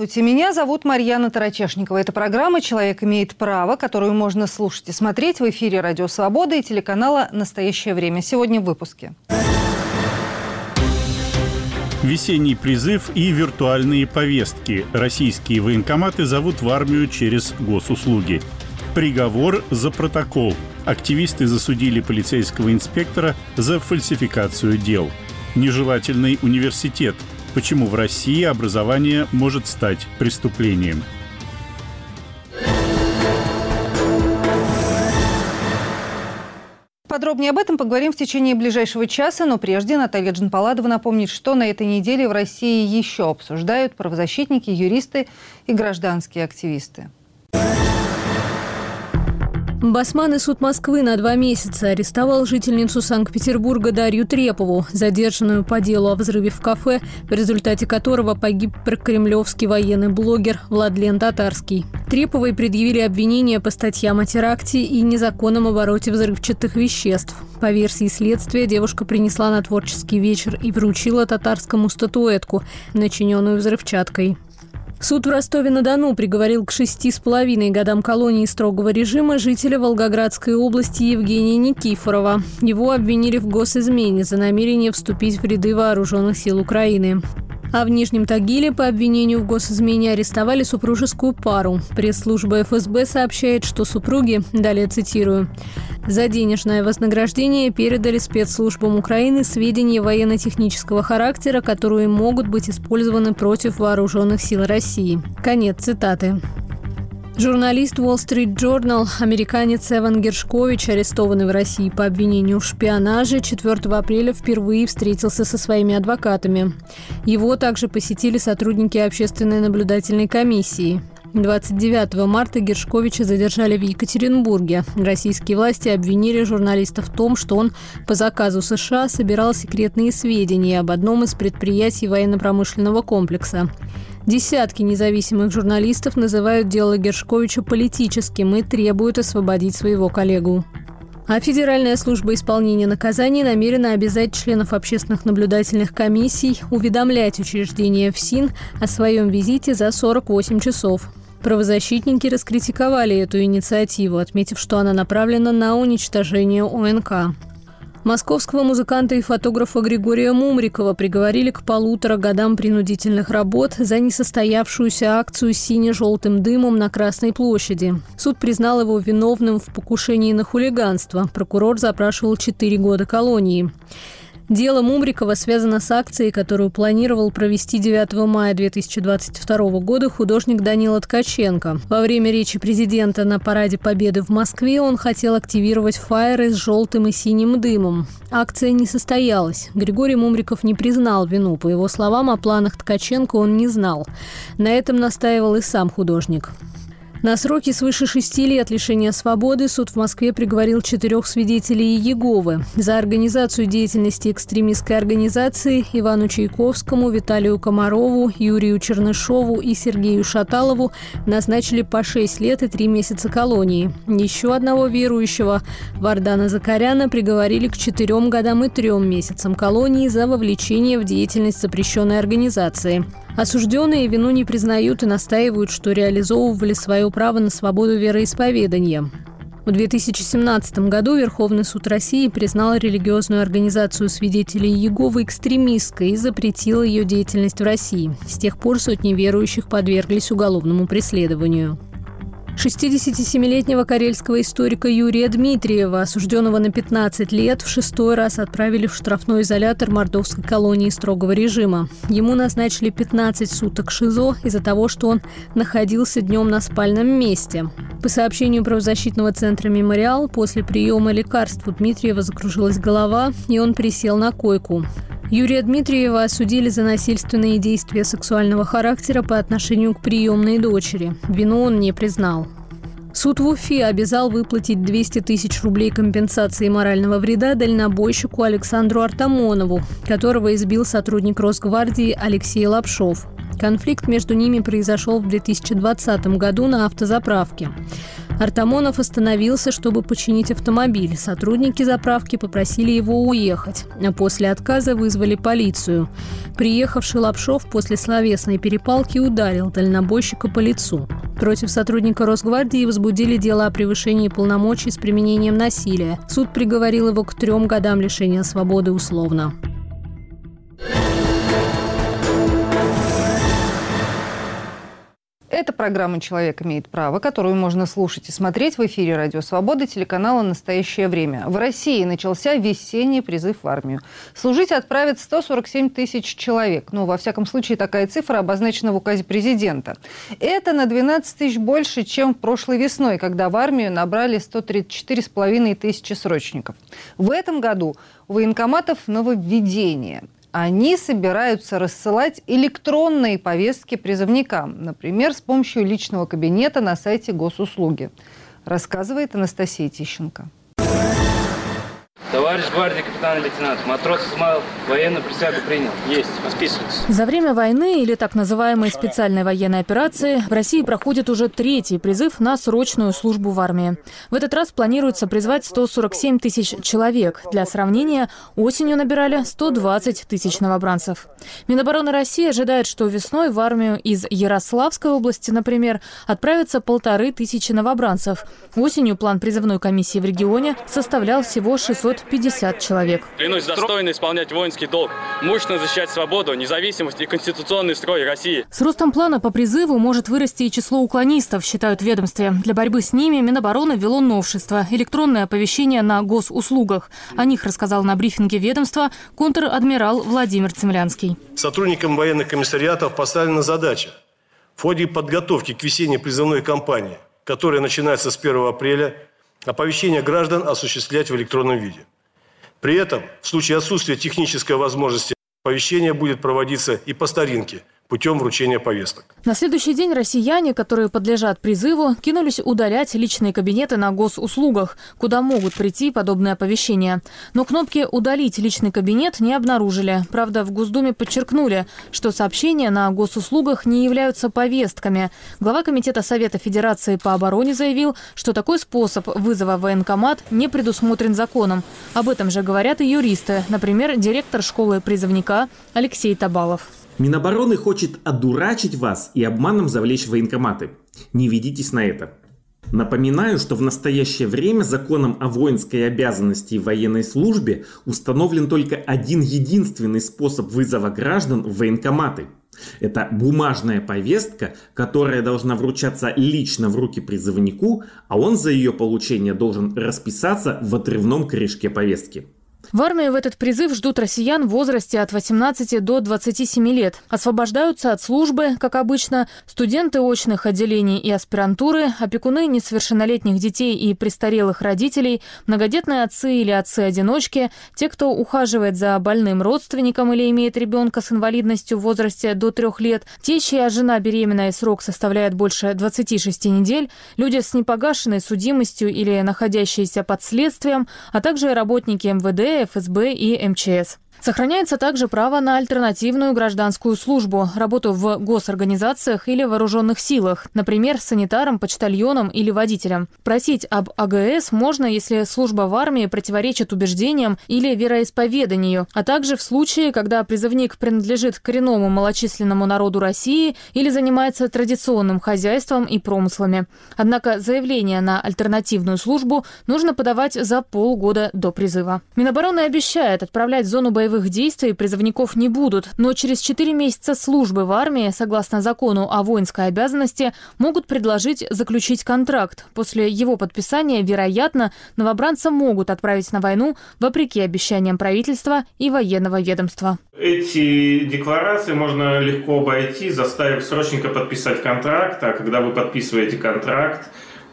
Здравствуйте, меня зовут Марьяна Тарачешникова. Это программа «Человек имеет право», которую можно слушать и смотреть в эфире «Радио Свобода» и телеканала «Настоящее время». Сегодня в выпуске. Весенний призыв и виртуальные повестки. Российские военкоматы зовут в армию через госуслуги. Приговор за протокол. Активисты засудили полицейского инспектора за фальсификацию дел. Нежелательный университет. Почему в России образование может стать преступлением? Подробнее об этом поговорим в течение ближайшего часа, но прежде Наталья Джанпаладова напомнит, что на этой неделе в России еще обсуждают правозащитники, юристы и гражданские активисты. Басманный суд Москвы на 2 месяца арестовал жительницу Санкт-Петербурга Дарью Трепову, задержанную по делу о взрыве в кафе, в результате которого погиб прокремлевский военный блогер Владлен Татарский. Треповой предъявили обвинения по статьям о теракте и незаконном обороте взрывчатых веществ. По версии следствия, девушка принесла на творческий вечер и вручила Татарскому статуэтку, начиненную взрывчаткой. Суд в Ростове-на-Дону приговорил к 6,5 годам колонии строгого режима жителя Волгоградской области Евгения Никифорова. Его обвинили в госизмене за намерение вступить в ряды вооруженных сил Украины. А в Нижнем Тагиле по обвинению в госизмене арестовали супружескую пару. Пресс-служба ФСБ сообщает, что супруги, далее цитирую, «за денежное вознаграждение передали спецслужбам Украины сведения военно-технического характера, которые могут быть использованы против вооруженных сил России». Конец цитаты. Журналист Wall Street Journal, американец Эван Гершкович, арестованный в России по обвинению в шпионаже, 4 апреля впервые встретился со своими адвокатами. Его также посетили сотрудники общественной наблюдательной комиссии. 29 марта Гершковича задержали в Екатеринбурге. Российские власти обвинили журналиста в том, что он по заказу США собирал секретные сведения об одном из предприятий военно-промышленного комплекса. Десятки независимых журналистов называют дело Гершковича политическим и требуют освободить своего коллегу. А Федеральная служба исполнения наказаний намерена обязать членов общественных наблюдательных комиссий уведомлять учреждения ФСИН о своем визите за 48 часов. Правозащитники раскритиковали эту инициативу, отметив, что она направлена на уничтожение ОНК. Московского музыканта и фотографа Григория Мумрикова приговорили к 1,5 годам принудительных работ за несостоявшуюся акцию с сине-желтым дымом на Красной площади. Суд признал его виновным в покушении на хулиганство. Прокурор запрашивал 4 года колонии. Дело Мумрикова связано с акцией, которую планировал провести 9 мая 2022 года художник Данила Ткаченко. Во время речи президента на Параде Победы в Москве он хотел активировать фаеры с желтым и синим дымом. Акция не состоялась. Григорий Мумриков не признал вину. По его словам, о планах Ткаченко он не знал. На этом настаивал и сам художник. На сроки свыше 6 лет лишения свободы суд в Москве приговорил 4 свидетелей Иеговы. За организацию деятельности экстремистской организации Ивану Чайковскому, Виталию Комарову, Юрию Чернышову и Сергею Шаталову назначили по 6 лет и 3 месяца колонии. Еще одного верующего, Вардана Закаряна, приговорили к 4 годам и 3 месяцам колонии за вовлечение в деятельность запрещенной организации. Осужденные вину не признают и настаивают, что реализовывали свое право на свободу вероисповедания. В 2017 году Верховный суд России признал религиозную организацию свидетелей Иеговы экстремистской и запретил ее деятельность в России. С тех пор сотни верующих подверглись уголовному преследованию. 67-летнего карельского историка Юрия Дмитриева, осужденного на 15 лет, в 6-й раз отправили в штрафной изолятор мордовской колонии строгого режима. Ему назначили 15 суток ШИЗО из-за того, что он находился днем на спальном месте. По сообщению правозащитного центра «Мемориал», после приема лекарств у Дмитриева закружилась голова, и он присел на койку. Юрия Дмитриева осудили за насильственные действия сексуального характера по отношению к приемной дочери. Вину он не признал. Суд в Уфе обязал выплатить 200 тысяч рублей компенсации морального вреда дальнобойщику Александру Артамонову, которого избил сотрудник Росгвардии Алексей Лапшов. Конфликт между ними произошел в 2020 году на автозаправке. Артамонов остановился, чтобы починить автомобиль. Сотрудники заправки попросили его уехать, а после отказа вызвали полицию. Приехавший Лапшов после словесной перепалки ударил дальнобойщика по лицу. Против сотрудника Росгвардии возбудили дело о превышении полномочий с применением насилия. Суд приговорил его к 3 годам лишения свободы условно. Это программа «Человек имеет право», которую можно слушать и смотреть в эфире «Радио Свобода» телеканала «Настоящее время». В России начался весенний призыв в армию. Служить отправят 147 тысяч человек. Ну, во всяком случае, такая цифра обозначена в указе президента. Это на 12 тысяч больше, чем прошлой весной, когда в армию набрали 134,5 тысячи срочников. В этом году у военкоматов нововведение. Они собираются рассылать электронные повестки призывникам, например, с помощью личного кабинета на сайте Госуслуги, рассказывает Анастасия Тищенко. Товарищ гвардии капитан-лейтенант, матрос Измайлов военную присягу принял. Есть, расписывайтесь. За время войны или так называемой специальной военной операции в России проходит уже 3-й призыв на срочную службу в армии. В этот раз планируется призвать 147 тысяч человек. Для сравнения, осенью набирали 120 тысяч новобранцев. Минобороны России ожидает, что весной в армию из Ярославской области, например, отправится 1500 новобранцев. Осенью план призывной комиссии в регионе составлял всего 650 человек. Клянусь достойно исполнять воинский долг, мужественно защищать свободу, независимость и конституционный строй России. С ростом плана по призыву может вырасти и число уклонистов, считают в ведомстве. Для борьбы с ними Минобороны ввело новшество – электронное оповещение на госуслугах. О них рассказал на брифинге ведомства контр-адмирал Владимир Цемлянский. Сотрудникам военных комиссариатов поставлена задача в ходе подготовки к весенней призывной кампании, которая начинается с 1 апреля, оповещение граждан осуществлять в электронном виде. При этом, в случае отсутствия технической возможности, оповещение будет проводиться и по старинке, путем вручения повесток. На следующий день россияне, которые подлежат призыву, кинулись удалять личные кабинеты на госуслугах, куда могут прийти подобные оповещения. Но кнопки «Удалить личный кабинет» не обнаружили. Правда, в Госдуме подчеркнули, что сообщения на госуслугах не являются повестками. Глава Комитета Совета Федерации по обороне заявил, что такой способ вызова в военкомат не предусмотрен законом. Об этом же говорят и юристы, например, директор школы призывника Алексей Табалов. Минобороны хочет одурачить вас и обманом завлечь в военкоматы. Не ведитесь на это. Напоминаю, что в настоящее время законом о воинской обязанности и военной службе установлен только один единственный способ вызова граждан в военкоматы. Это бумажная повестка, которая должна вручаться лично в руки призывнику, а он за ее получение должен расписаться в отрывном корешке повестки. В армию в этот призыв ждут россиян в возрасте от 18 до 27 лет. Освобождаются от службы, как обычно, студенты очных отделений и аспирантуры, опекуны несовершеннолетних детей и престарелых родителей, многодетные отцы или отцы-одиночки, те, кто ухаживает за больным родственником или имеет ребенка с инвалидностью в возрасте до 3 лет, те, чья жена беременна и срок составляет больше 26 недель, люди с непогашенной судимостью или находящиеся под следствием, а также работники МВД, ФСБ и МЧС. Сохраняется также право на альтернативную гражданскую службу, работу в госорганизациях или вооруженных силах, например, санитаром, почтальоном или водителем. Просить об АГС можно, если служба в армии противоречит убеждениям или вероисповеданию, а также в случае, когда призывник принадлежит коренному малочисленному народу России или занимается традиционным хозяйством и промыслами. Однако заявление на альтернативную службу нужно подавать за полгода до призыва. Минобороны обещает отправлять в зону боевых действий призывников не будут, но через 4 месяца службы в армии, согласно закону о воинской обязанности, могут предложить заключить контракт. После его подписания, вероятно, новобранца могут отправить на войну вопреки обещаниям правительства и военного ведомства. Эти декларации можно легко обойти, заставив срочника подписать контракт, а когда вы подписываете контракт,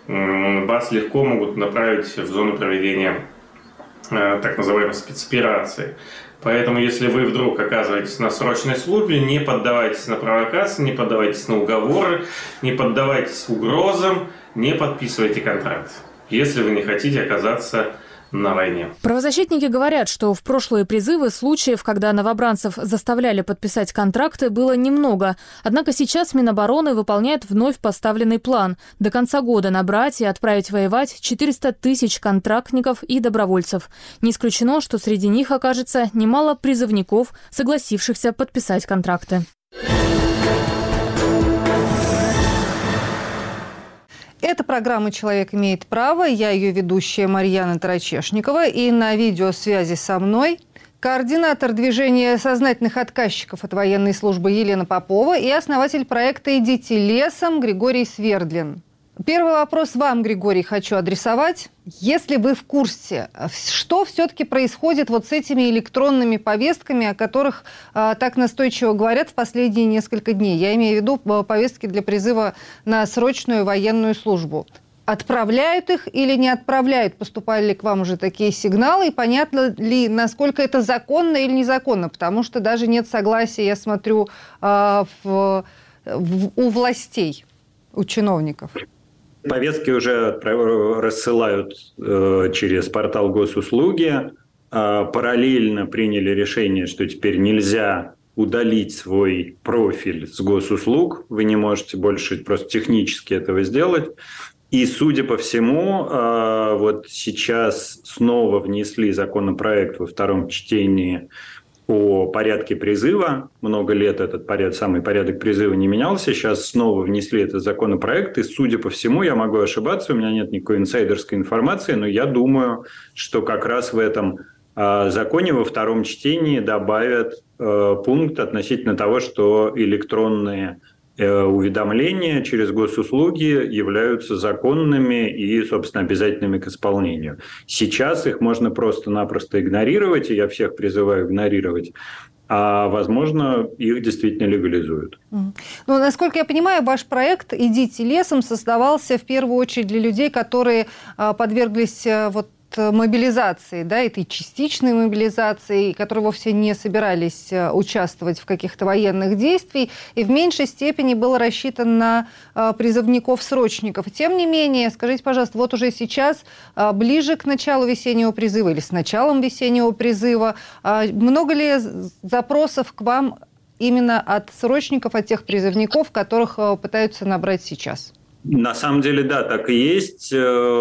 вас легко могут направить в зону проведения так называемой спецоперации. Поэтому, если вы вдруг оказываетесь на срочной службе, не поддавайтесь на провокации, не поддавайтесь на уговоры, не поддавайтесь угрозам, не подписывайте контракт, если вы не хотите оказаться на войне. Правозащитники говорят, что в прошлые призывы случаев, когда новобранцев заставляли подписать контракты, было немного. Однако сейчас Минобороны выполняет вновь поставленный план – до конца года набрать и отправить воевать 400 тысяч контрактников и добровольцев. Не исключено, что среди них окажется немало призывников, согласившихся подписать контракты. Это программа «Человек имеет право». Я ее ведущая Марьяна Тарачешникова. И на видеосвязи со мной координатор движения сознательных отказчиков от военной службы Елена Попова и основатель проекта «Идите лесом» Григорий Свердлин. Первый вопрос вам, Григорий, хочу адресовать. Если вы в курсе, что все-таки происходит вот с этими электронными повестками, о которых так настойчиво говорят в последние несколько дней? Я имею в виду повестки для призыва на срочную военную службу. Отправляют их или не отправляют? Поступали ли к вам уже такие сигналы? И понятно ли, насколько это законно или незаконно? Потому что даже нет согласия, я смотрю, у властей, у чиновников. Повестки уже рассылают через портал госуслуги. Параллельно приняли решение, что теперь нельзя удалить свой профиль с госуслуг. Вы не можете больше просто технически этого сделать. И, судя по всему, вот сейчас снова внесли законопроект во втором чтении о порядке призыва. Много лет этот самый порядок призыва не менялся. Сейчас снова внесли этот законопроект. И, судя по всему, я могу ошибаться, у меня нет никакой инсайдерской информации, но я думаю, что как раз в этом законе во втором чтении добавят пункт относительно того, что электронные уведомления через госуслуги являются законными и, собственно, обязательными к исполнению. Сейчас их можно просто-напросто игнорировать, и я всех призываю игнорировать, а, возможно, их действительно легализуют. Ну, насколько я понимаю, ваш проект «Идите лесом» создавался в первую очередь для людей, которые подверглись мобилизации, да, этой частичной мобилизации, которые вовсе не собирались участвовать в каких-то военных действиях, и в меньшей степени был рассчитан на призывников-срочников. Тем не менее, скажите, пожалуйста, вот уже сейчас, ближе к началу весеннего призыва или с началом весеннего призыва, много ли запросов к вам именно от срочников, от тех призывников, которых пытаются набрать сейчас? На самом деле, да, так и есть.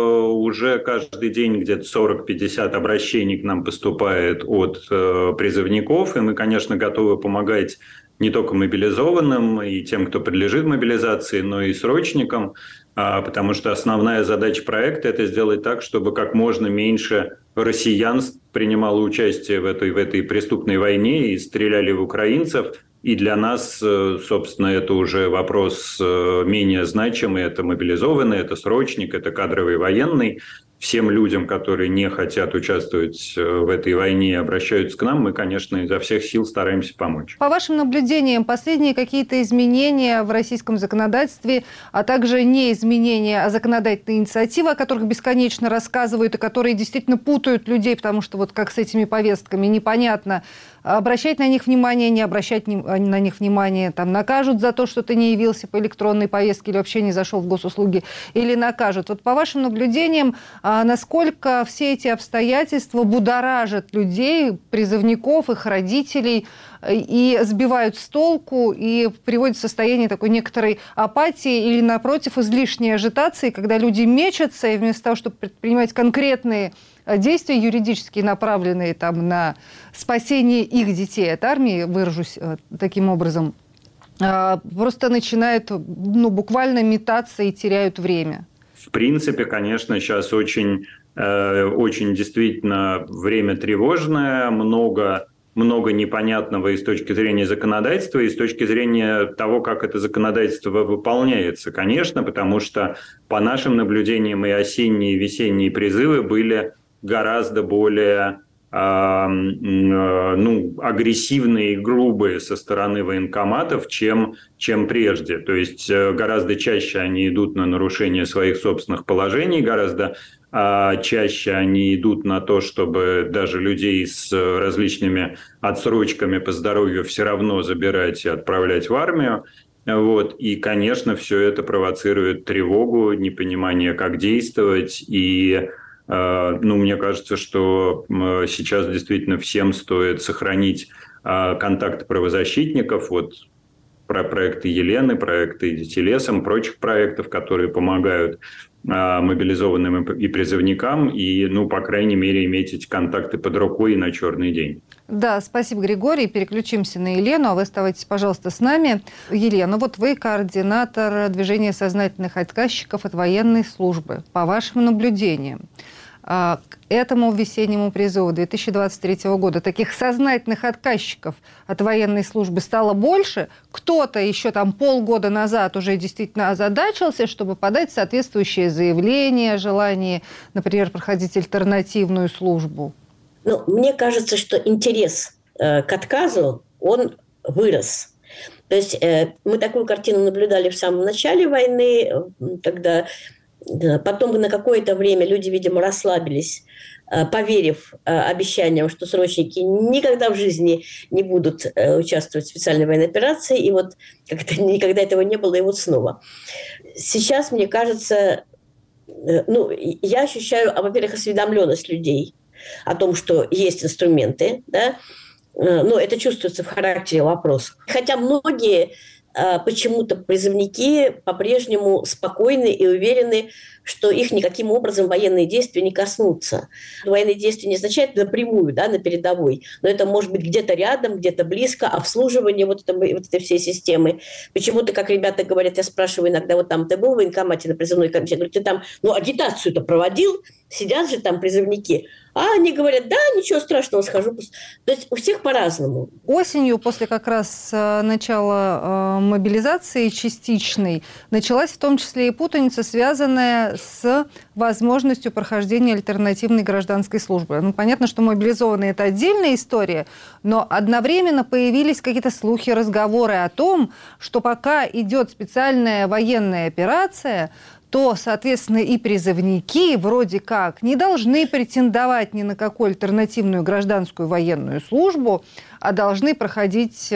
Уже каждый день где-то 40-50 обращений к нам поступает от призывников, и мы, конечно, готовы помогать не только мобилизованным и тем, кто подлежит мобилизации, но и срочникам, потому что основная задача проекта – это сделать так, чтобы как можно меньше россиян принимало участие в этой преступной войне и стреляли в украинцев. И для нас, собственно, это уже вопрос менее значимый. Это мобилизованный, это срочник, это кадровый военный. Всем людям, которые не хотят участвовать в этой войне и обращаются к нам, мы, конечно, изо всех сил стараемся помочь. По вашим наблюдениям, последние какие-то изменения в российском законодательстве, а также не изменения, а законодательные инициативы, о которых бесконечно рассказывают и которые действительно путают людей, потому что вот как с этими повестками непонятно, обращать на них внимание, не обращать на них внимание, там, накажут за то, что ты не явился по электронной повестке или вообще не зашел в госуслуги, или накажут. Вот по вашим наблюдениям, насколько все эти обстоятельства будоражат людей, призывников, их родителей, и сбивают с толку, и приводят в состояние такой некоторой апатии или, напротив, излишней ажитации, когда люди мечутся, и вместо того, чтобы предпринимать конкретные действия юридически направленные там, на спасение их детей от армии, выражусь таким образом, просто начинают буквально метаться и теряют время. В принципе, конечно, сейчас очень действительно время тревожное, много непонятного и с точки зрения законодательства, и с точки зрения того, как это законодательство выполняется, конечно, потому что по нашим наблюдениям и осенние, и весенние призывы были гораздо более агрессивные и грубые со стороны военкоматов, чем прежде. То есть гораздо чаще они идут на нарушение своих собственных положений, гораздо чаще они идут на то, чтобы даже людей с различными отсрочками по здоровью все равно забирать и отправлять в армию. Вот. И, конечно, все это провоцирует тревогу, непонимание, как действовать, и Мне кажется, что сейчас действительно всем стоит сохранить контакты правозащитников, про проекты Елены, проекты «Дети лесом», прочих проектов, которые помогают мобилизованным и призывникам, и, по крайней мере, иметь эти контакты под рукой и на черный день. Да, спасибо, Григорий. Переключимся на Елену, а вы оставайтесь, пожалуйста, с нами. Елена, вы координатор движения сознательных отказчиков от военной службы. По вашим наблюдениям, к этому весеннему призыву 2023 года таких сознательных отказчиков от военной службы стало больше. Кто-то еще полгода назад уже действительно озадачился, чтобы подать соответствующее заявление о желании, например, проходить альтернативную службу. Мне кажется, что интерес к отказу, он вырос. То есть мы такую картину наблюдали в самом начале войны, когда потом на какое-то время люди, видимо, расслабились, поверив обещаниям, что срочники никогда в жизни не будут участвовать в специальной военной операции. И как-то никогда этого не было, и снова. Сейчас, мне кажется, я ощущаю, во-первых, осведомленность людей о том, что есть инструменты, да, но это чувствуется в характере вопросов. Хотя многие почему-то призывники по-прежнему спокойны и уверены, что их никаким образом военные действия не коснутся. Военные действия не означает напрямую, на передовой, но это может быть где-то рядом, где-то близко, обслуживание этой всей системы. Почему-то, как ребята говорят, я спрашиваю иногда, ты был в военкомате на призывной комиссии? Я говорю, ты там агитацию-то проводил? Сидят же там призывники. А они говорят, да, ничего страшного, схожу. То есть у всех по-разному. Осенью, после как раз начала мобилизации частичной, началась в том числе и путаница, связанная с возможностью прохождения альтернативной гражданской службы. Понятно, что мобилизованные – это отдельная история, но одновременно появились какие-то слухи, разговоры о том, что пока идет специальная военная операция, то, соответственно, и призывники вроде как не должны претендовать ни на какую альтернативную гражданскую военную службу, а должны проходить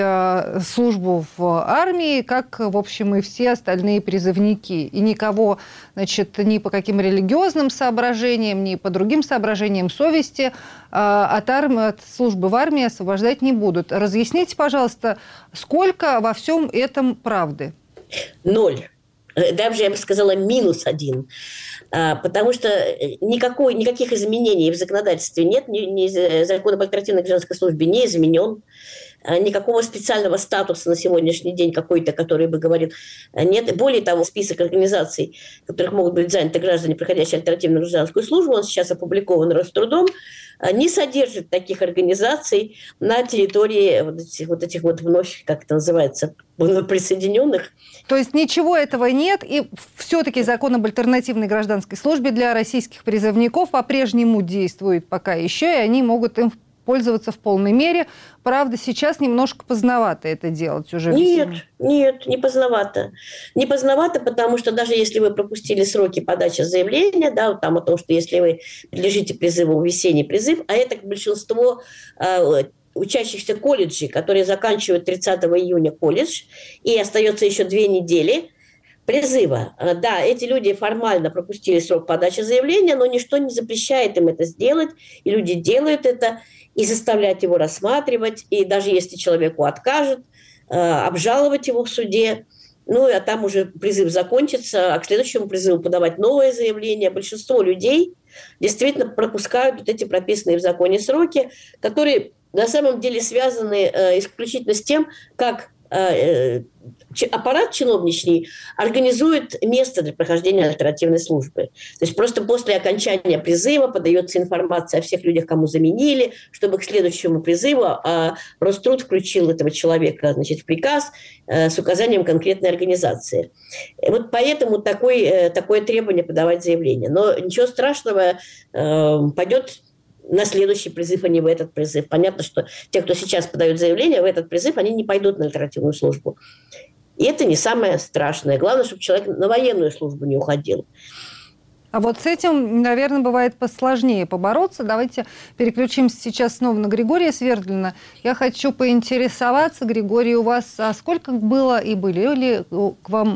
службу в армии, как, в общем, и все остальные призывники. И никого, ни по каким религиозным соображениям, ни по другим соображениям совести от службы в армии освобождать не будут. Разъясните, пожалуйста, сколько во всем этом правды? 0. Даже, я бы сказала, -1. Потому что никаких изменений в законодательстве нет. Закон об альтернативной гражданской службе не изменен. Никакого специального статуса на сегодняшний день какой-то, который бы говорил, нет. Более того, список организаций, в которых могут быть заняты граждане, проходящие альтернативную гражданскую службу, он сейчас опубликован Рострудом, не содержит таких организаций на территории этих вновь, как это называется, присоединенных. То есть ничего этого нет, и все-таки закон об альтернативной гражданской службе для российских призывников по-прежнему действует пока еще, и они могут им пользоваться в полной мере. Правда, сейчас немножко поздновато это делать уже. Нет, не поздновато. Не поздновато, потому что даже если вы пропустили сроки подачи заявления, о том, что если вы подлежите призыву, весенний призыв, а это большинство учащихся колледжей, которые заканчивают 30 июня колледж, и остается еще 2 недели призыва. Да, эти люди формально пропустили срок подачи заявления, но ничто не запрещает им это сделать, и люди делают это, и заставлять его рассматривать, и даже если человеку откажут, обжаловать его в суде. А там уже призыв закончится, а к следующему призыву подавать новое заявление. Большинство людей действительно пропускают эти прописанные в законе сроки, которые на самом деле связаны исключительно с тем, как аппарат чиновничий организует место для прохождения альтернативной службы. То есть просто после окончания призыва подается информация о всех людях, кому заменили, чтобы к следующему призыву Роструд включил этого человека, в приказ с указанием конкретной организации. И поэтому такое требование подавать заявление. Но ничего страшного, пойдет на следующий призыв, а не в этот призыв. Понятно, что те, кто сейчас подают заявление в этот призыв, они не пойдут на альтернативную службу. И это не самое страшное. Главное, чтобы человек на военную службу не уходил. А с этим, наверное, бывает посложнее побороться. Давайте переключимся сейчас снова на Григория Свердлина. Я хочу поинтересоваться, Григорий, у вас сколько было и были ли к вам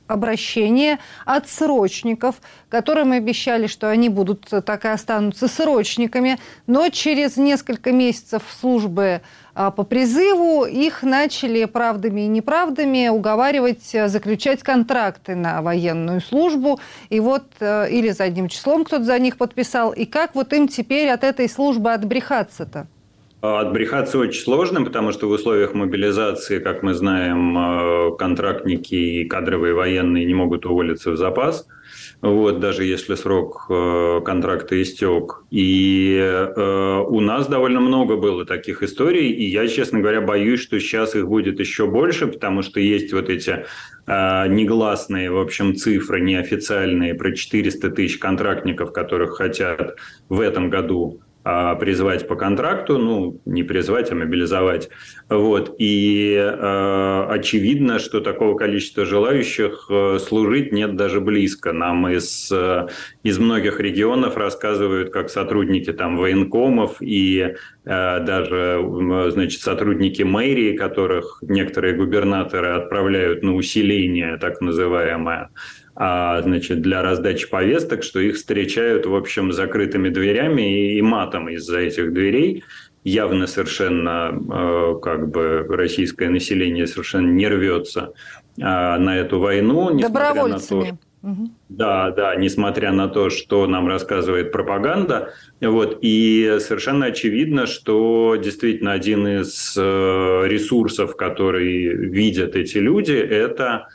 обращение от срочников, которым обещали, что они будут так и останутся срочниками, но через несколько месяцев службы по призыву их начали правдами и неправдами уговаривать заключать контракты на военную службу. И вот или задним числом кто-то за них подписал. И как вот им теперь от этой службы отбрехаться-то? Отбрехаться очень сложно, потому что в условиях мобилизации, как мы знаем, контрактники и кадровые военные не могут уволиться в запас. Вот, даже если срок контракта истек. И у нас довольно много было таких историй, и я, честно говоря, боюсь, что сейчас их будет еще больше, потому что есть вот эти негласные, в общем, цифры, неофициальные, про 400 тысяч контрактников, которых хотят в этом году призвать по контракту, не призвать, а мобилизовать. Вот. И очевидно, что такого количества желающих служить нет даже близко. Нам из многих регионов рассказывают, как сотрудники там военкомов и даже, значит, сотрудники мэрии, которых некоторые губернаторы отправляют на усиление, так называемое, значит, для раздачи повесток, что их встречают, в общем, закрытыми дверями и матом из-за этих дверей. Явно совершенно российское население совершенно не рвется на эту войну. Добровольцами. Да, несмотря на то, что нам рассказывает пропаганда. Вот, и совершенно очевидно, что действительно один из ресурсов, которые видят эти люди, это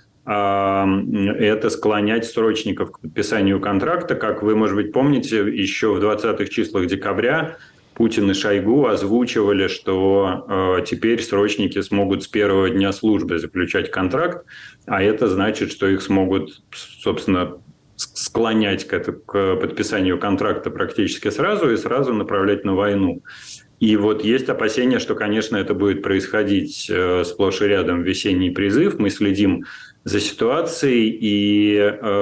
склонять срочников к подписанию контракта. Как вы, может быть, помните, еще в 20-х числах декабря Путин и Шойгу озвучивали, что теперь срочники смогут с первого дня службы заключать контракт, а это значит, что их смогут, собственно, склонять к подписанию контракта практически сразу и сразу направлять на войну. И вот есть опасения, что, конечно, это будет происходить сплошь и рядом в весенний призыв. Мы следим за ситуацией, и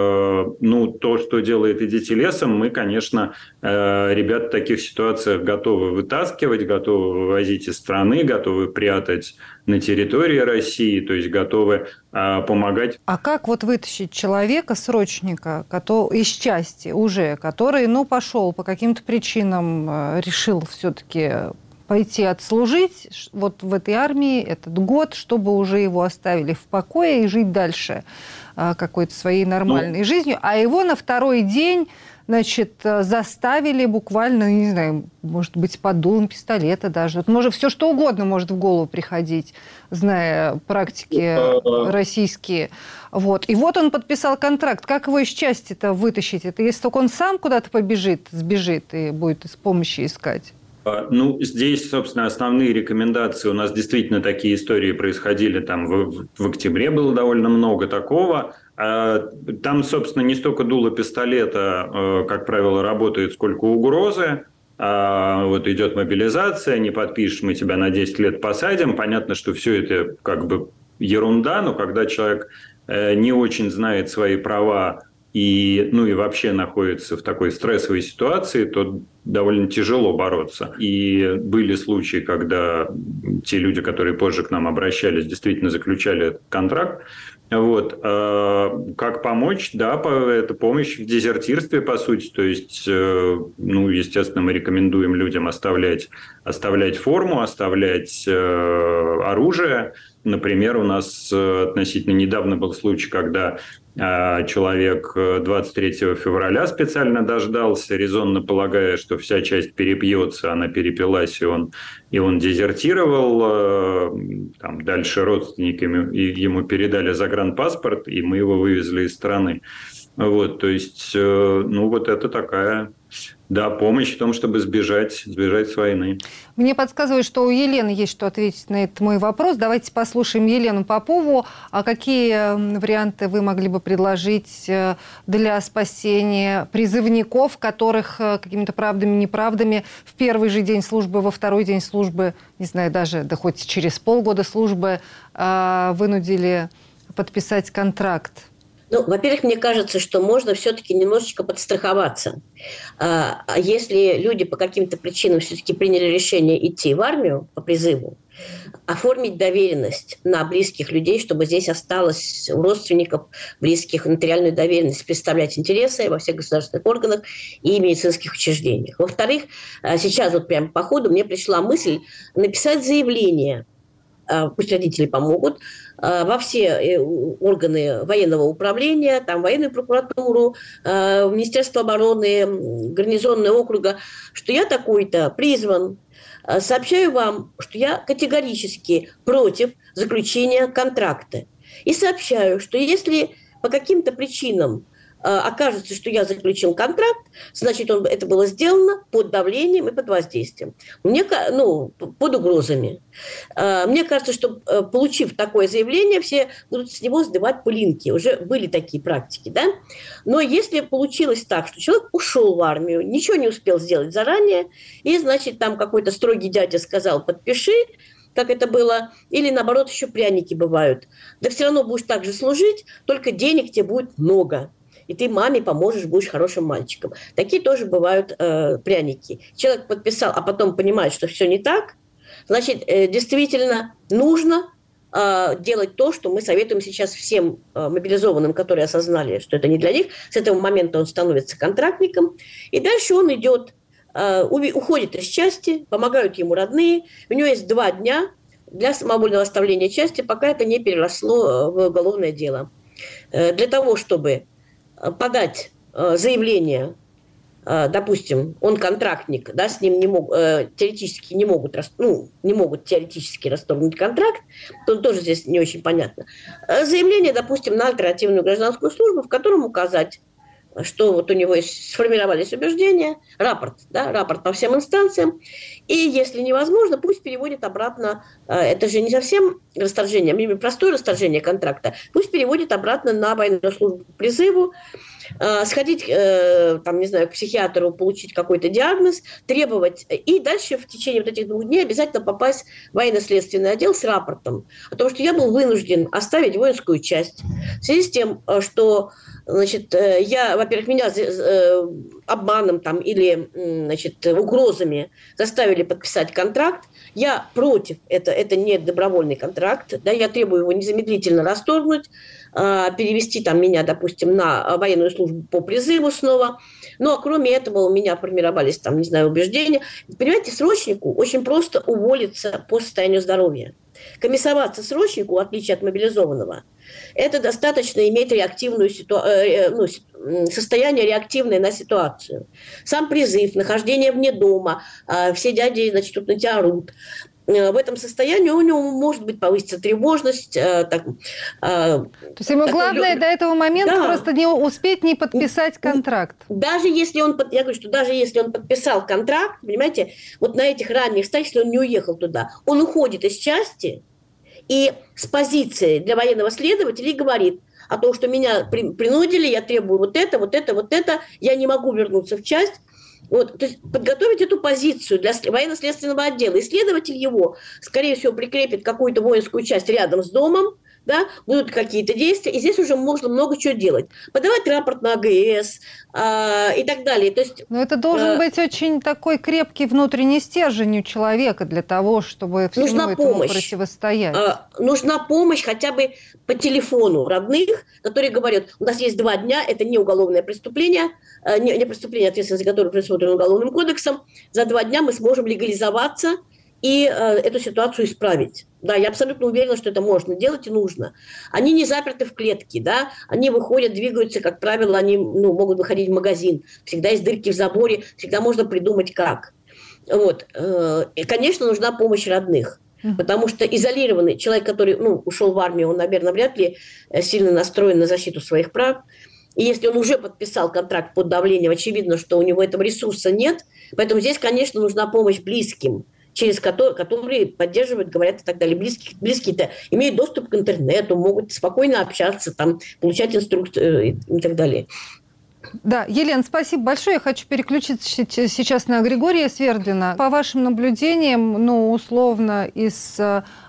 то, что делает «Идите лесом», мы, конечно, ребят в таких ситуациях готовы вытаскивать, готовы вывозить из страны, готовы прятать на территории России, то есть готовы помогать. А как вот вытащить человека, срочника, из части уже, который, пошел по каким-то причинам, решил все-таки пойти отслужить вот в этой армии этот год, чтобы уже его оставили в покое и жить дальше какой-то своей нормальной жизнью, а его на второй день, значит, заставили буквально, не знаю, может быть, под дулом пистолета даже. Вот, может, все что угодно может в голову приходить, зная практики российские. Вот. И вот он подписал контракт. Как его из части-то вытащить? Это если только он сам куда-то сбежит и будет помощи искать? Здесь, собственно, основные рекомендации. У нас действительно такие истории происходили. Там в октябре было довольно много такого. Там, собственно, не столько дуло пистолета, как правило, работает, сколько угрозы. Вот идет мобилизация, не подпишешь, мы тебя на 10 лет посадим. Понятно, что все это как бы ерунда, но когда человек не очень знает свои права и вообще находится в такой стрессовой ситуации, то довольно тяжело бороться. И были случаи, когда те люди, которые позже к нам обращались, действительно заключали этот контракт. Вот. Как помочь? Да, это помощь в дезертирстве, по сути. То есть, естественно, мы рекомендуем людям оставлять форму, оставлять оружие. Например, у нас относительно недавно был случай, когда человек 23 февраля специально дождался, резонно полагая, что вся часть перепьется, она перепилась, и он дезертировал. Там дальше родственники ему передали загранпаспорт, и мы его вывезли из страны. Вот, то есть, вот это такая, помощь в том, чтобы сбежать с войны. Мне подсказывают, что у Елены есть что ответить на этот мой вопрос. Давайте послушаем Елену Попову. А какие варианты вы могли бы предложить для спасения призывников, которых какими-то правдами, неправдами в первый же день службы, во второй день службы, не знаю, даже хоть через полгода службы вынудили подписать контракт? Во-первых, мне кажется, что можно все-таки немножечко подстраховаться. Если люди по каким-то причинам все-таки приняли решение идти в армию по призыву, оформить доверенность на близких людей, чтобы здесь осталось у родственников, близких, нотариальную доверенность, представлять интересы во всех государственных органах и медицинских учреждениях. Во-вторых, сейчас вот прямо по ходу мне пришла мысль написать заявление, пусть родители помогут, во все органы военного управления, там военную прокуратуру, Министерство обороны, гарнизонного округа, что я такой-то призван. Сообщаю вам, что я категорически против заключения контракта. И сообщаю, что если по каким-то причинам окажется, что я заключил контракт, значит, это было сделано под давлением и под воздействием. Под угрозами. Мне кажется, что, получив такое заявление, все будут с него сдавать пылинки. Уже были такие практики, да? Но если получилось так, что человек ушел в армию, ничего не успел сделать заранее, и, значит, там какой-то строгий дядя сказал: подпиши, как это было, или, наоборот, еще пряники бывают. Да все равно будешь так же служить, только денег тебе будет много. И ты маме поможешь, будешь хорошим мальчиком. Такие тоже бывают пряники. Человек подписал, а потом понимает, что все не так. Значит, действительно нужно делать то, что мы советуем сейчас всем мобилизованным, которые осознали, что это не для них. С этого момента он становится контрактником. И дальше он идет, уходит из части, помогают ему родные. У него есть 2 дня для самовольного оставления части, пока это не переросло в уголовное дело. Для того, чтобы подать заявление, допустим, он контрактник, да, с ним теоретически не могут теоретически расторгнуть контракт, то тоже здесь не очень понятно. Заявление, допустим, на альтернативную гражданскую службу, в котором указать, что вот у него сформировались убеждения, рапорт по всем инстанциям, и если невозможно, пусть переводит обратно, это же не совсем расторжение, а простое расторжение контракта, пусть переводит обратно на военную службу по призыву, сходить, к психиатру, получить какой-то диагноз, требовать, и дальше в течение вот этих 2 дней обязательно попасть в военно-следственный отдел с рапортом о том, что я был вынужден оставить воинскую часть в связи с тем, что, значит, во-первых, меня обманом или, значит, угрозами заставили подписать контракт. Я против, это не добровольный контракт, да, я требую его незамедлительно расторгнуть, перевести меня, допустим, на военную службу по призыву снова. Ну, а кроме этого у меня формировались, убеждения. Понимаете, срочнику очень просто уволиться по состоянию здоровья. Комиссоваться срочнику, в отличие от мобилизованного, это достаточно иметь состояние реактивное на ситуацию. Сам призыв, нахождение вне дома, все дяди, значит, тут на тебя орут. В этом состоянии у него может быть повысится тревожность. То есть ему главное до этого момента просто не успеть не подписать контракт. Даже если он подписал контракт, понимаете, вот на этих ранних стадиях, если он не уехал туда, он уходит из части и с позиции для военного следователя говорит о том, что меня принудили, я требую вот это, я не могу вернуться в часть. Вот, то есть подготовить эту позицию для военно-следственного отдела. И следователь его, скорее всего, прикрепит какую-то воинскую часть рядом с домом, да, будут какие-то действия, и здесь уже можно много чего делать. Подавать рапорт на АГС и так далее. То есть, но это должен быть очень такой крепкий внутренний стержень у человека для того, чтобы всему этому противостоять. Нужна помощь хотя бы по телефону родных, которые говорят, у нас есть 2 дня, это не уголовное преступление, не преступление, ответственность за которое предусмотрено Уголовным кодексом, за 2 дня мы сможем легализоваться и эту ситуацию исправить. Да, я абсолютно уверена, что это можно делать и нужно. Они не заперты в клетки, да, они выходят, двигаются, как правило, они могут выходить в магазин. Всегда есть дырки в заборе, всегда можно придумать как. Вот. И, конечно, нужна помощь родных. Потому что изолированный человек, который ушел в армию, он, наверное, вряд ли сильно настроен на защиту своих прав. И если он уже подписал контракт под давлением, очевидно, что у него этого ресурса нет. Поэтому здесь, конечно, нужна помощь близким, через которые поддерживают, говорят и так далее. Близкие-то имеют доступ к интернету, могут спокойно общаться, получать инструкции и так далее. Да, Елена, спасибо большое. Я хочу переключиться сейчас на Григория Свердлина. По вашим наблюдениям, условно, из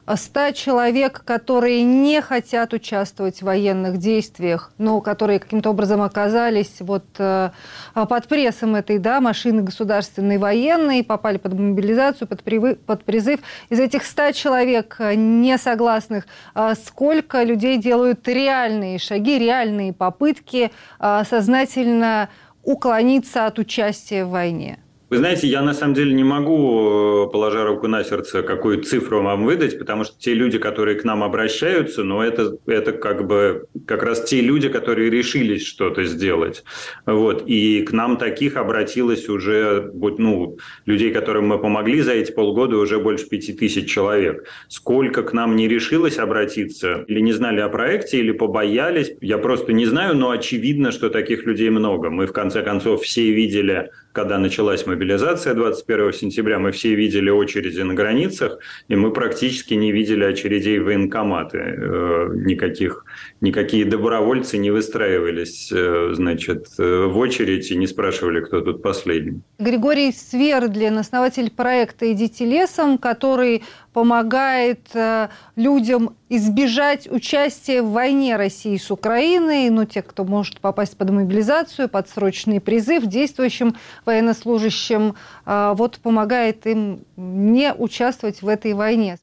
100 человек, которые не хотят участвовать в военных действиях, но которые каким-то образом оказались под прессом этой машины государственной военной, попали под мобилизацию, под призыв. Из этих 100 человек несогласных, сколько людей делают реальные шаги, реальные попытки сознательно уклониться от участия в войне? Вы знаете, я на самом деле не могу, положа руку на сердце, какую цифру вам выдать, потому что те люди, которые к нам обращаются, это как раз те люди, которые решились что-то сделать. И к нам таких обратилось уже, людей, которым мы помогли за эти полгода, уже больше 5000 человек. Сколько к нам не решилось обратиться, или не знали о проекте, или побоялись, я просто не знаю, но очевидно, что таких людей много. Мы, в конце концов, все видели, когда началась мобилизация 21 сентября, мы все видели очереди на границах, и мы практически не видели очередей в военкоматы. Никакие добровольцы не выстраивались, в очередь и не спрашивали, кто тут последний. Григорий Свердлин, основатель проекта «Идите лесом», который помогает людям избежать участия в войне России с Украиной, тех, кто может попасть под мобилизацию, под срочный призыв, действующим военнослужащим, помогает им не участвовать в этой войне.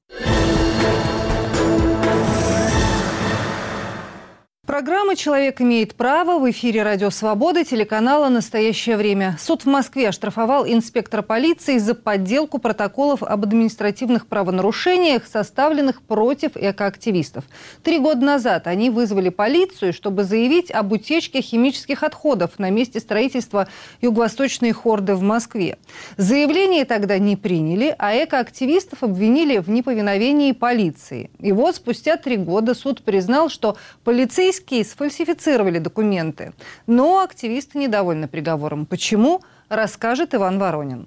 Программа «Человек имеет право» в эфире «Радио Свобода» телеканала «Настоящее время». Суд в Москве оштрафовал инспектора полиции за подделку протоколов об административных правонарушениях, составленных против экоактивистов. 3 года назад они вызвали полицию, чтобы заявить об утечке химических отходов на месте строительства юго-восточной хорды в Москве. Заявление тогда не приняли, а экоактивистов обвинили в неповиновении полиции. И спустя 3 года суд признал, что полицейские сфальсифицировали документы. Но активисты недовольны приговором. Почему, расскажет Иван Воронин.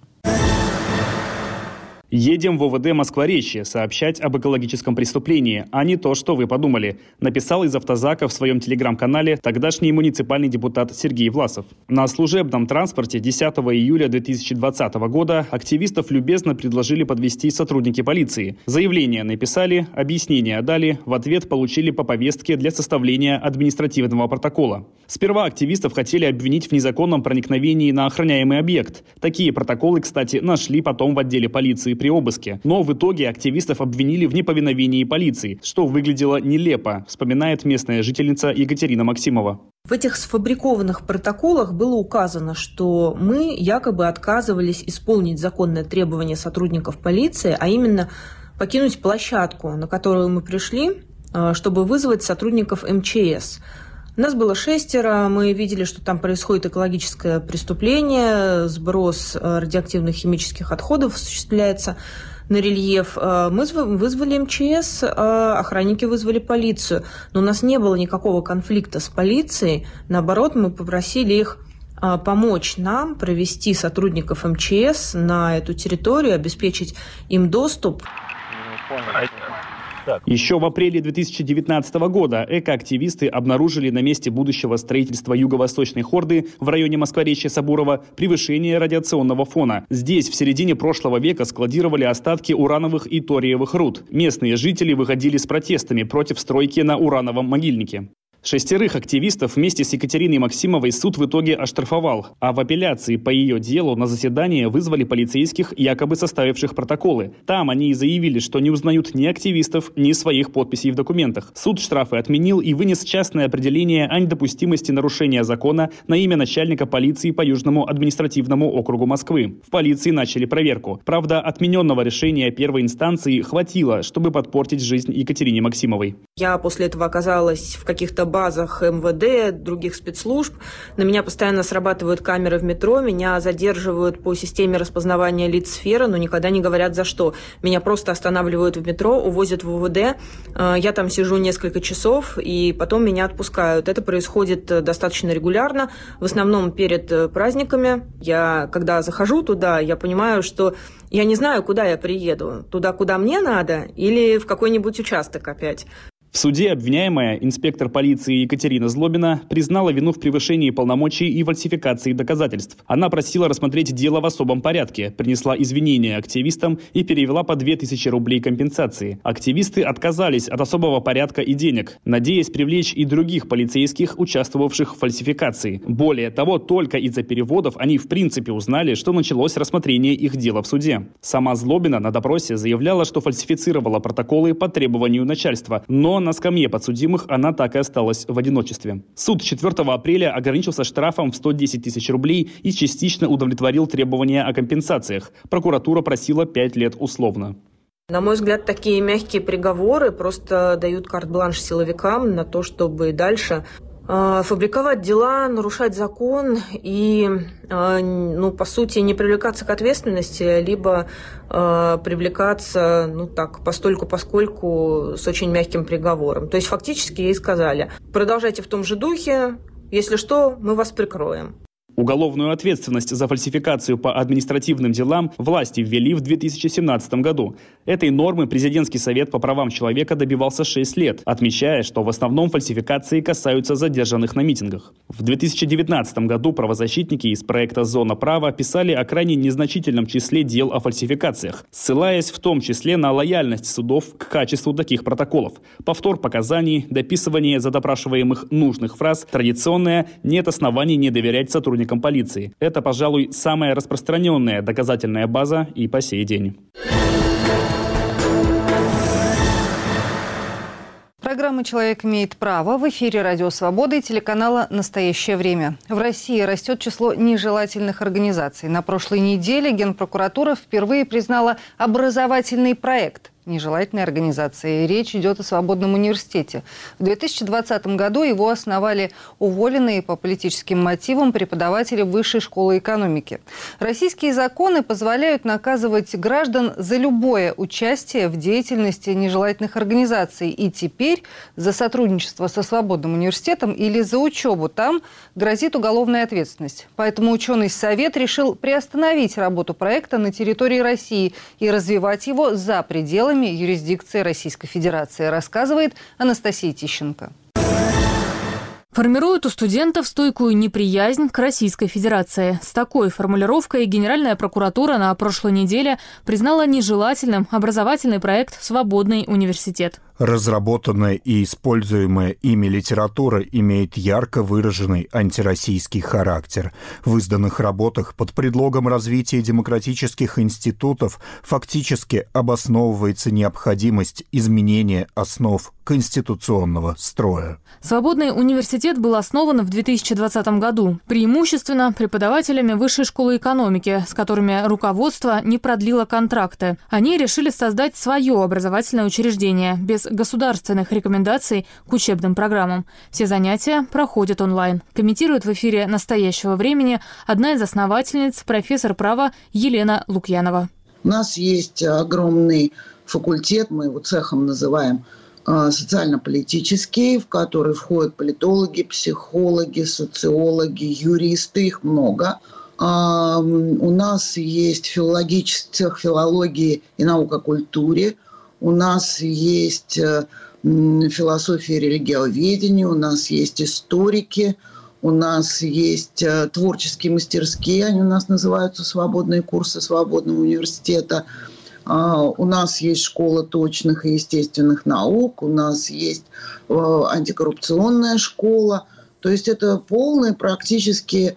Едем в ОВД Москворечье сообщать об экологическом преступлении, а не то, что вы подумали, написал из автозака в своем телеграм-канале тогдашний муниципальный депутат Сергей Власов. На служебном транспорте 10 июля 2020 года активистов любезно предложили подвезти сотрудники полиции. Заявление написали, объяснения дали, в ответ получили по повестке для составления административного протокола. Сперва активистов хотели обвинить в незаконном проникновении на охраняемый объект. Такие протоколы, кстати, нашли потом в отделе полиции при обыске. Но в итоге активистов обвинили в неповиновении полиции, что выглядело нелепо, вспоминает местная жительница Екатерина Максимова. В этих сфабрикованных протоколах было указано, что мы якобы отказывались исполнить законное требование сотрудников полиции, а именно покинуть площадку, на которую мы пришли, чтобы вызвать сотрудников МЧС. Нас было 6, мы видели, что там происходит экологическое преступление, сброс радиоактивных химических отходов осуществляется на рельеф. Мы вызвали МЧС, охранники вызвали полицию, но у нас не было никакого конфликта с полицией, наоборот, мы попросили их помочь нам провести сотрудников МЧС на эту территорию, обеспечить им доступ. Еще в апреле 2019 года экоактивисты обнаружили на месте будущего строительства юго-восточной хорды в районе Москворечья-Сабурова превышение радиационного фона. Здесь в середине прошлого века складировали остатки урановых и ториевых руд. Местные жители выходили с протестами против стройки на урановом могильнике. 6 активистов вместе с Екатериной Максимовой суд в итоге оштрафовал, а в апелляции по ее делу на заседание вызвали полицейских, якобы составивших протоколы. Там они и заявили, что не узнают ни активистов, ни своих подписей в документах. Суд штрафы отменил и вынес частное определение о недопустимости нарушения закона на имя начальника полиции по Южному административному округу Москвы. В полиции начали проверку. Правда, отмененного решения первой инстанции хватило, чтобы подпортить жизнь Екатерине Максимовой. Я после этого оказалась в каких-то базах МВД, других спецслужб. На меня постоянно срабатывают камеры в метро, меня задерживают по системе распознавания лиц сфера, но никогда не говорят за что. Меня просто останавливают в метро, увозят в УВД, я там сижу несколько часов, и потом меня отпускают. Это происходит достаточно регулярно, в основном перед праздниками. Когда захожу туда, я понимаю, что я не знаю, куда я приеду. Туда, куда мне надо, или в какой-нибудь участок опять. В суде обвиняемая, инспектор полиции Екатерина Злобина, признала вину в превышении полномочий и фальсификации доказательств. Она просила рассмотреть дело в особом порядке, принесла извинения активистам и перевела по 2000 рублей компенсации. Активисты отказались от особого порядка и денег, надеясь привлечь и других полицейских, участвовавших в фальсификации. Более того, только из-за переводов они в принципе узнали, что началось рассмотрение их дела в суде. Сама Злобина на допросе заявляла, что фальсифицировала протоколы по требованию начальства, но на скамье подсудимых она так и осталась в одиночестве. Суд 4 апреля ограничился штрафом в 110 тысяч рублей и частично удовлетворил требования о компенсациях. Прокуратура просила 5 лет условно. На мой взгляд, такие мягкие приговоры просто дают карт-бланш силовикам на то, чтобы дальше фабриковать дела, нарушать закон и, по сути, не привлекаться к ответственности, либо привлекаться, постольку-поскольку с очень мягким приговором. То есть фактически ей сказали: продолжайте в том же духе, если что, мы вас прикроем. Уголовную ответственность за фальсификацию по административным делам власти ввели в 2017 году. Этой нормы Президентский совет по правам человека добивался 6 лет, отмечая, что в основном фальсификации касаются задержанных на митингах. В 2019 году правозащитники из проекта «Зона права» писали о крайне незначительном числе дел о фальсификациях, ссылаясь в том числе на лояльность судов к качеству таких протоколов. Повтор показаний, дописывание за допрашиваемых нужных фраз, традиционное «нет оснований не доверять сотрудникам полиции». Это, пожалуй, самая распространенная доказательная база и по сей день. Программа «Человек имеет право» в эфире «Радио Свобода» и телеканала «Настоящее время». В России растет число нежелательных организаций. На прошлой неделе Генпрокуратура впервые признала образовательный проект нежелательной организации. Речь идет о Свободном университете. В 2020 году его основали уволенные по политическим мотивам преподаватели Высшей школы экономики. Российские законы позволяют наказывать граждан за любое участие в деятельности нежелательных организаций. И теперь за сотрудничество со Свободным университетом или за учебу там грозит уголовная ответственность. Поэтому ученый совет решил приостановить работу проекта на территории России и развивать его за пределами юрисдикции Российской Федерации, рассказывает Анастасия Тищенко. Формируют у студентов стойкую неприязнь к Российской Федерации. С такой формулировкой Генеральная прокуратура на прошлой неделе признала нежелательным образовательный проект «Свободный университет». Разработанная и используемая ими литература имеет ярко выраженный антироссийский характер. В изданных работах под предлогом развития демократических институтов фактически обосновывается необходимость изменения основ конституционного строя. Свободный университет был основан в 2020 году, преимущественно преподавателями Высшей школы экономики, с которыми руководство не продлило контракты. Они решили создать свое образовательное учреждение без государственных рекомендаций к учебным программам. Все занятия проходят онлайн. Комментирует в эфире «Настоящего времени» одна из основательниц, профессор права Елена Лукьянова. У нас есть огромный факультет, мы его цехом называем, социально-политический, в который входят политологи, психологи, социологи, юристы, их много. У нас есть цех филологии и наук о культуре. У нас есть философия и религиоведение, у нас есть историки, у нас есть творческие мастерские, они у нас называются свободные курсы Свободного университета. У нас есть школа точных и естественных наук, у нас есть антикоррупционная школа. То есть это полный практически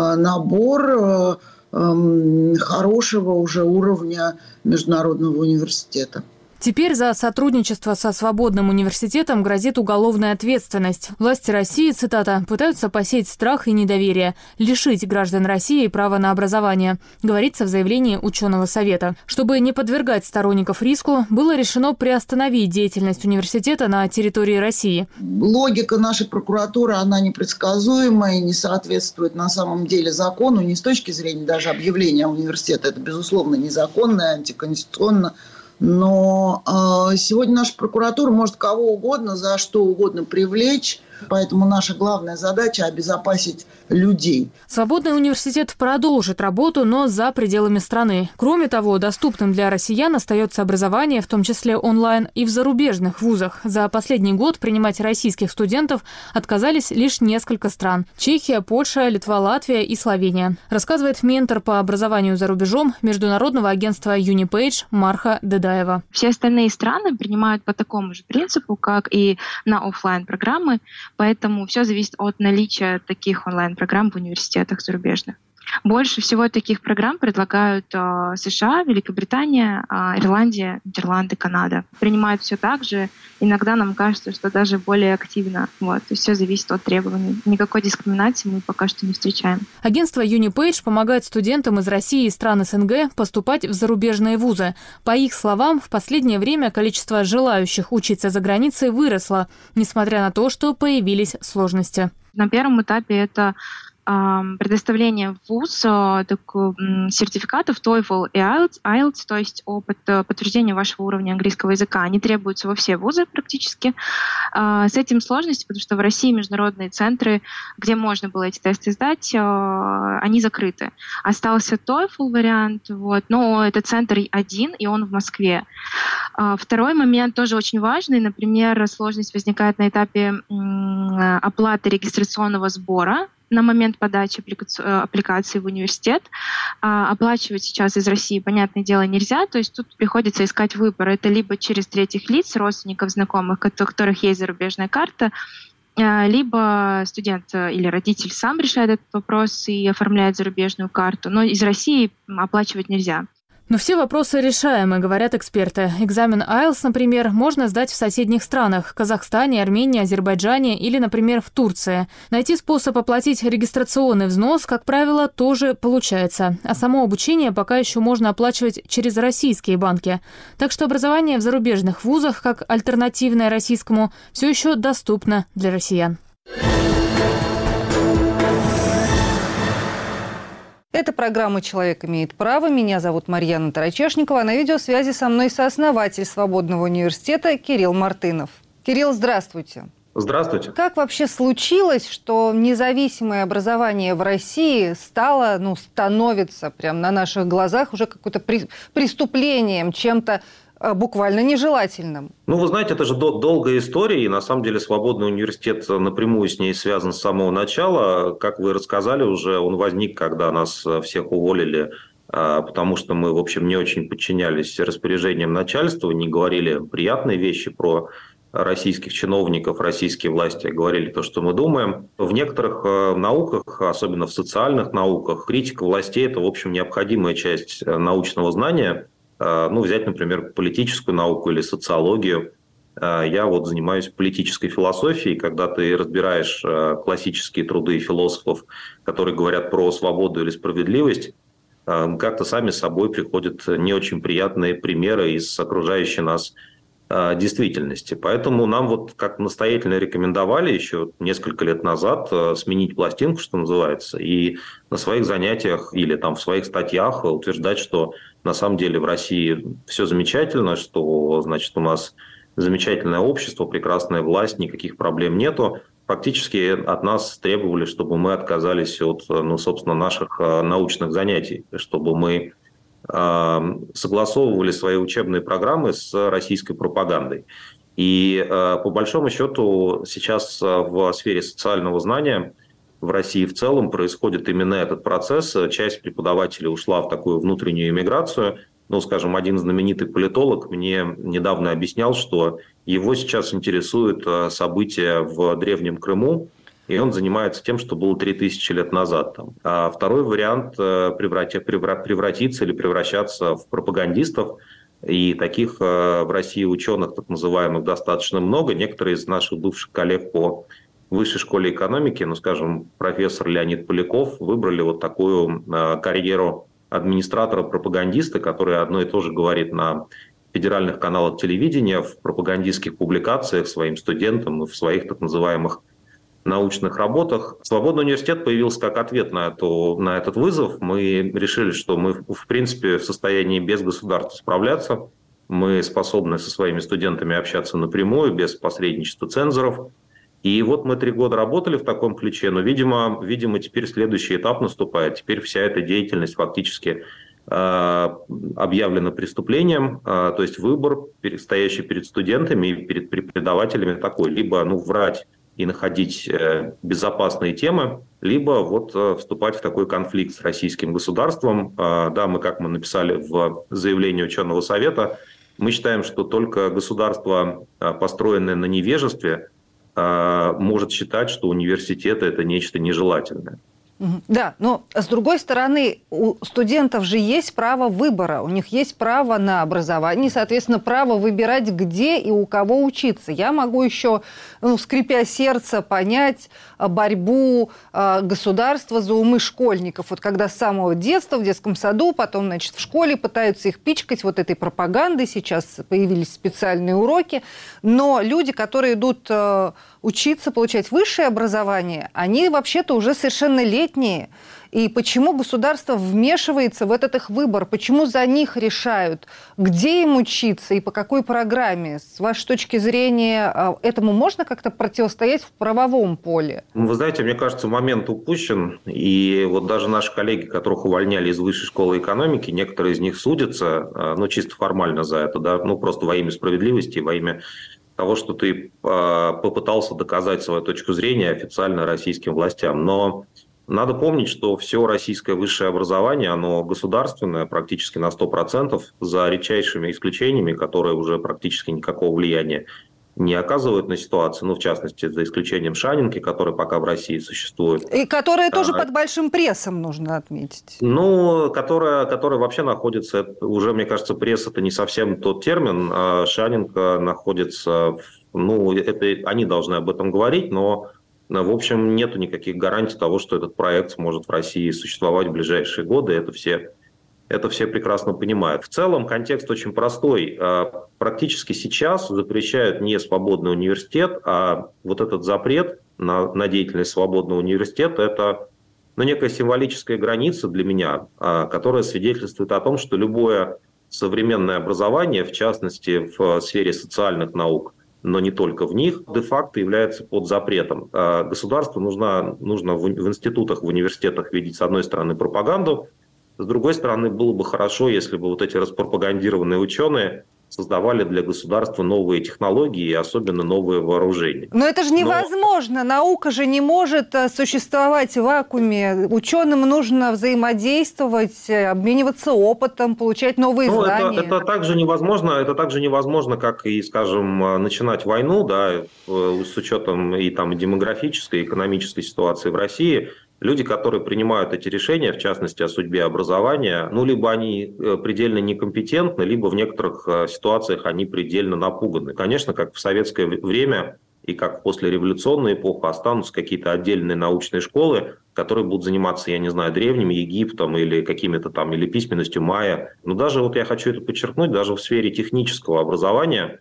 набор хорошего уже уровня международного университета. Теперь за сотрудничество со Свободным университетом грозит уголовная ответственность. Власти России, цитата, «пытаются посеять страх и недоверие, лишить граждан России права на образование», говорится в заявлении ученого совета. Чтобы не подвергать сторонников риску, было решено приостановить деятельность университета на территории России. Логика нашей прокуратуры, она непредсказуемая и не соответствует на самом деле закону, не с точки зрения даже объявления университета. Это, безусловно, незаконно, антиконституционно. Но сегодня наша прокуратура может кого угодно за что угодно привлечь, Поэтому наша главная задача – обезопасить людей. Свободный университет продолжит работу, но за пределами страны. Кроме того, доступным для россиян остается образование, в том числе онлайн, и в зарубежных вузах. За последний год принимать российских студентов отказались лишь несколько стран – Чехия, Польша, Литва, Латвия и Словения. Рассказывает ментор по образованию за рубежом Международного агентства Unipage Марха Дедаева. Все остальные страны принимают по такому же принципу, как и на офлайн-программы, поэтому все зависит от наличия таких онлайн-программ в университетах зарубежных. Больше всего таких программ предлагают США, Великобритания, Ирландия, Нидерланды, Канада. Принимают все так же. Иногда нам кажется, что даже более активно. То есть все зависит от требований. Никакой дискриминации мы пока что не встречаем. Агентство Unipage помогает студентам из России и стран СНГ поступать в зарубежные вузы. По их словам, в последнее время количество желающих учиться за границей выросло, несмотря на то, что появились сложности. На первом этапе это предоставление в ВУЗ сертификатов TOEFL и IELTS, то есть опыт подтверждения вашего уровня английского языка. Они требуются во все вузы практически. С этим сложности, потому что в России международные центры, где можно было эти тесты сдать, они закрыты. Остался TOEFL вариант, но это центр один, и он в Москве. Второй момент тоже очень важный. Например, сложность возникает на этапе оплаты регистрационного сбора на момент подачи аппликации в университет. Оплачивать сейчас из России, понятное дело, нельзя, то есть тут приходится искать выбор. Это либо через третьих лиц, родственников, знакомых, у которых есть зарубежная карта, либо студент или родитель сам решает этот вопрос и оформляет зарубежную карту. Но из России оплачивать нельзя. Но все вопросы решаемы, говорят эксперты. Экзамен IELTS, например, можно сдать в соседних странах – Казахстане, Армении, Азербайджане или, например, в Турции. Найти способ оплатить регистрационный взнос, как правило, тоже получается. А само обучение пока еще можно оплачивать через российские банки. Так что образование в зарубежных вузах, как альтернативное российскому, все еще доступно для россиян. Это программа «Человек имеет право». Меня зовут Марьяна Тарачешникова. А на видеосвязи со мной сооснователь Свободного университета Кирилл Мартынов. Кирилл, здравствуйте. Здравствуйте. Как вообще случилось, что независимое образование в России становится прямо на наших глазах уже какое-то преступлением, чем-то буквально нежелательным? Вы знаете, это же долгая история, и на самом деле Свободный университет напрямую с ней связан с самого начала. Как вы рассказали уже, он возник, когда нас всех уволили, потому что мы, в общем, не очень подчинялись распоряжениям начальства, не говорили приятные вещи про российских чиновников, российские власти, говорили то, что мы думаем. В некоторых науках, особенно в социальных науках, критика властей – это, в общем, необходимая часть научного знания. Взять, например, политическую науку или социологию. Я занимаюсь политической философией. Когда ты разбираешь классические труды философов, которые говорят про свободу или справедливость, как-то сами собой приходят не очень приятные примеры из окружающей нас действительности. Поэтому нам как настоятельно рекомендовали еще несколько лет назад сменить пластинку, что называется, и на своих занятиях или в своих статьях утверждать, что на самом деле в России все замечательно, что, значит, у нас замечательное общество, прекрасная власть, никаких проблем нету. Фактически от нас требовали, чтобы мы отказались от, собственно, наших научных занятий, чтобы мы согласовывали свои учебные программы с российской пропагандой. И по большому счету сейчас в сфере социального знания в России в целом происходит именно этот процесс. Часть преподавателей ушла в такую внутреннюю эмиграцию. Скажем, один знаменитый политолог мне недавно объяснял, что его сейчас интересуют события в Древнем Крыму, и он занимается тем, что было 3000 лет назад. А второй вариант – превратиться или превращаться в пропагандистов. И таких в России ученых, так называемых, достаточно много. Некоторые из наших бывших коллег по Высшей школе экономики, скажем, профессор Леонид Поляков, выбрали такую карьеру администратора-пропагандиста, который одно и то же говорит на федеральных каналах телевидения, в пропагандистских публикациях своим студентам и в своих так называемых научных работах. Свободный университет появился как ответ на этот вызов. Мы решили, что мы, в принципе, в состоянии без государства справляться. Мы способны со своими студентами общаться напрямую, без посредничества цензоров. И вот мы 3 года работали в таком ключе, но, видимо, теперь следующий этап наступает. Теперь вся эта деятельность фактически объявлена преступлением, то есть выбор, стоящий перед студентами и перед преподавателями такой: либо врать и находить безопасные темы, либо вступать в такой конфликт с российским государством. Да, как мы написали в заявлении ученого совета, мы считаем, что только государство, построенное на невежестве, может считать, что университеты – это нечто нежелательное. Да, но с другой стороны, у студентов же есть право выбора, у них есть право на образование, соответственно, право выбирать, где и у кого учиться. Я могу еще, скрипя сердце, понять борьбу государства за умы школьников. Вот когда с самого детства, в детском саду, потом, в школе пытаются их пичкать вот этой пропагандой, сейчас появились специальные уроки, но люди, которые идут учиться, получать высшее образование, они вообще-то уже совершеннолетние. И почему государство вмешивается в этот их выбор? Почему за них решают, где им учиться и по какой программе? С вашей точки зрения, этому можно как-то противостоять в правовом поле? Вы знаете, мне кажется, момент упущен. И даже наши коллеги, которых увольняли из Высшей школы экономики, некоторые из них судятся, чисто формально за это, да, просто во имя справедливости, во имя того, что ты попытался доказать свою точку зрения официально российским властям. Но надо помнить, что все российское высшее образование, оно государственное практически на 100%, за редчайшими исключениями, которые уже практически никакого влияния не оказывают на ситуацию, в частности, за исключением Шанинки, которая пока в России существует. И которая тоже под большим прессом, нужно отметить. Которая вообще находится, уже, мне кажется, пресс – это не совсем тот термин. Шанинка находится, они должны об этом говорить, но в общем, нету никаких гарантий того, что этот проект сможет в России существовать в ближайшие годы. Это все прекрасно понимают. В целом контекст очень простой. Практически сейчас запрещают не свободный университет, а этот запрет на деятельность свободного университета – это некая символическая граница для меня, которая свидетельствует о том, что любое современное образование, в частности в сфере социальных наук, но не только в них, де-факто является под запретом. Государству нужно в институтах, в университетах видеть, с одной стороны, пропаганду, с другой стороны, было бы хорошо, если бы эти распропагандированные ученые создавали для государства новые технологии и особенно новые вооружения. Но это же невозможно. Наука же не может существовать в вакууме. Ученым нужно взаимодействовать, обмениваться опытом, получать новые знания. Это также невозможно, как и, скажем, начинать войну, да, с учетом и демографической, и экономической ситуации в России. Люди, которые принимают эти решения, в частности, о судьбе образования, либо они предельно некомпетентны, либо в некоторых ситуациях они предельно напуганы. Конечно, как в советское время и как в послереволюционную эпоху останутся какие-то отдельные научные школы, которые будут заниматься, Древним Египтом или какими-то или письменностью майя. Но даже я хочу это подчеркнуть, даже в сфере технического образования